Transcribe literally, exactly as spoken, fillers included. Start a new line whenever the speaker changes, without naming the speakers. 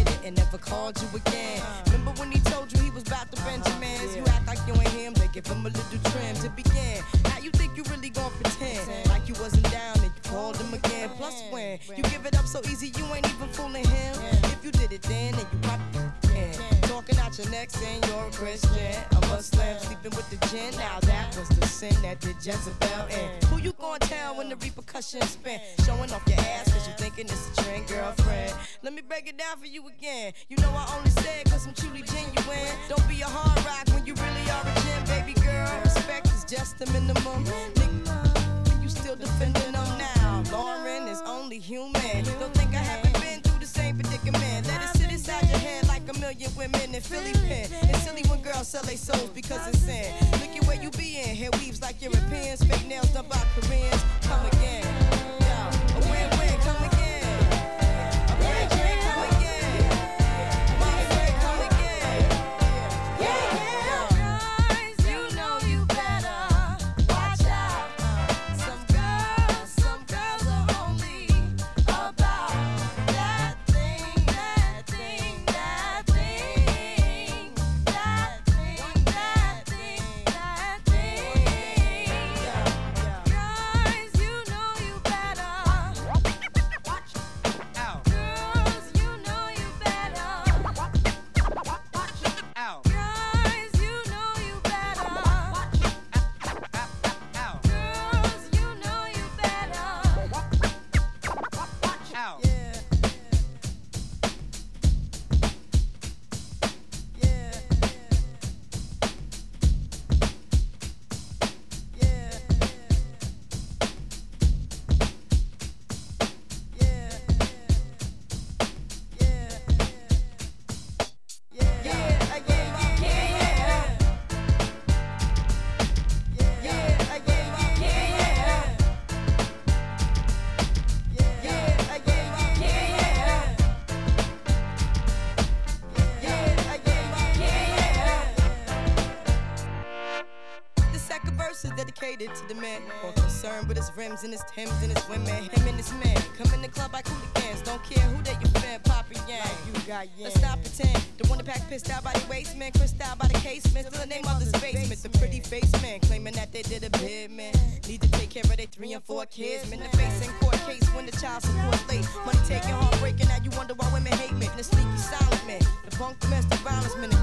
hit it and never called you again. Remember when he told you he was about to Benjamins? You act like you ain't him, they give him a little trim to begin. Now you think you really gon' pretend like you wasn't down and you called him again. Plus when you give it up so easy, you ain't even fooling him. If you did it then, then you probably can. Talking out your neck saying you're a Christian, a Muslim, sleeping with the gin. Now that was the sin that did Jezebel in. Who you gon' tell when the repercussions spin? Showing off your ass cause you thinking it's a trend, girlfriend. Let me break it down for you again. You know I only said cause I'm truly genuine. Don't be a hard rock when you really are a gem, baby girl. Respect is just the minimum. Nigga, you still defending them now. Lauren is only human. Don't think I haven't been through the same predicament. Let it sit inside your head like a million women in Philly pen. It's silly when girls sell their souls because it's sin. Look at where you be in. Hair weaves like Europeans. Fake nails done by Koreans. Come again. Yo, a win-win. Come again. A break, break, come again. My break, come again. Yeah, yeah. Guys, you know you better watch out. Some girls, some girls are only about that thing, that thing, that thing, that thing, that thing, that thing. Guys, you know you better watch out. Girls, you know you better watch out. Guys, you know you better watch out. Girls, you know you better watch out. Yeah. Yeah. Yeah. Yeah. Yeah. Yeah. Yeah. Yeah. Yeah. Yeah. The second verse is dedicated to the man more concerned with his rims and his Timbs and his women. Him and his man come in the club like hooligans. Don't care who they your fan, Papa Yang. You got yeah. Let's not pretend. The one that pack pissed out by the waist man, crissed out by the casement. Still the name of this basement. The pretty face man claiming that they did a bid, man. Need to take care of their three and four kids. Man, the face in court case when the child support late. Money taking, heartbreaking. Now you wonder why women hate me. The sneaky silent man, the punk domestic violence man.